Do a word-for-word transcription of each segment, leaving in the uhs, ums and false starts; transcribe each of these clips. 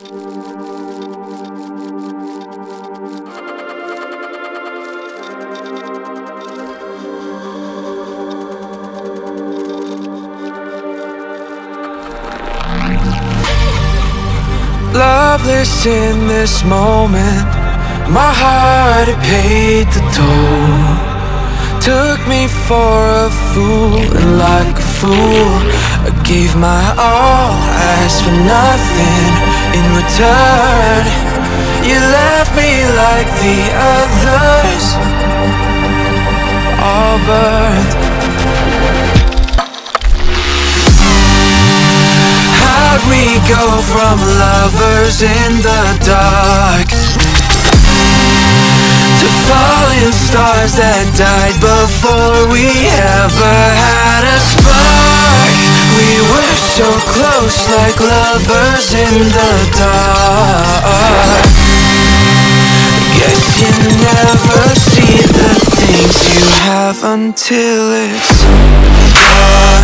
Loveless in this moment, my heart had paid the toll. Took me for a fool, and like a fool I gave my all, asked for nothing in return. You left me like the others, all burned. How'd we go from lovers in the dark to falling stars that died before we ever had a spark? We were so close, like lovers in the dark. Guess you never see the things you have until it's gone.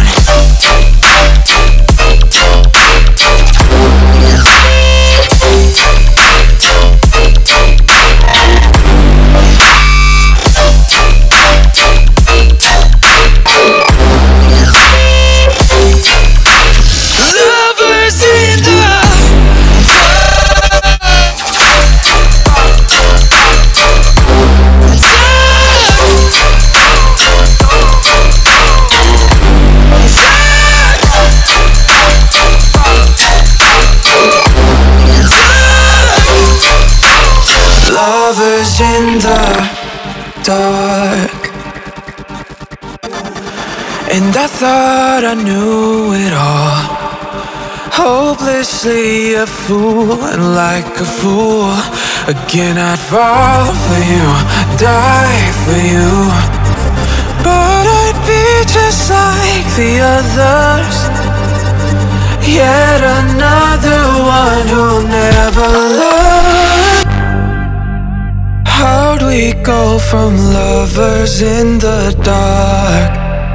Lovers in the dark, and I thought I knew it all. Hopelessly a fool, and like a fool again I'd fall for you, die for you. But I'd be just like the others, yet another one who'll never love. How'd we go from lovers in the dark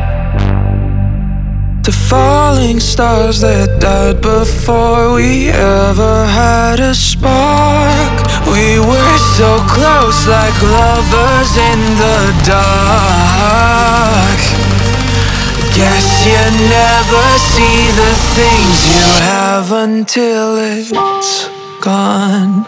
to falling stars that died before we ever had a spark? We were so close, like lovers in the dark. Guess you never see the things you have until it's gone.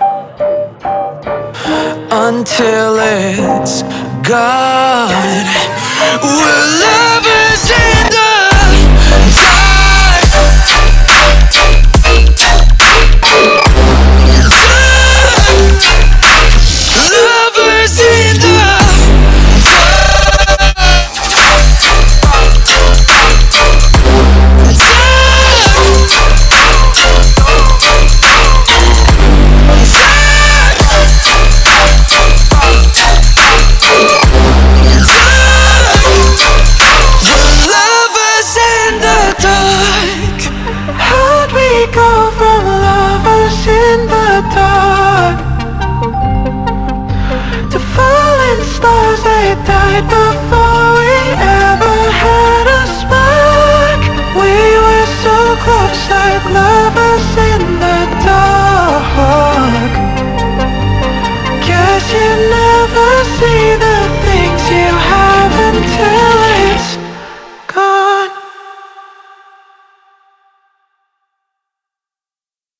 Until it's gone. We're lovers in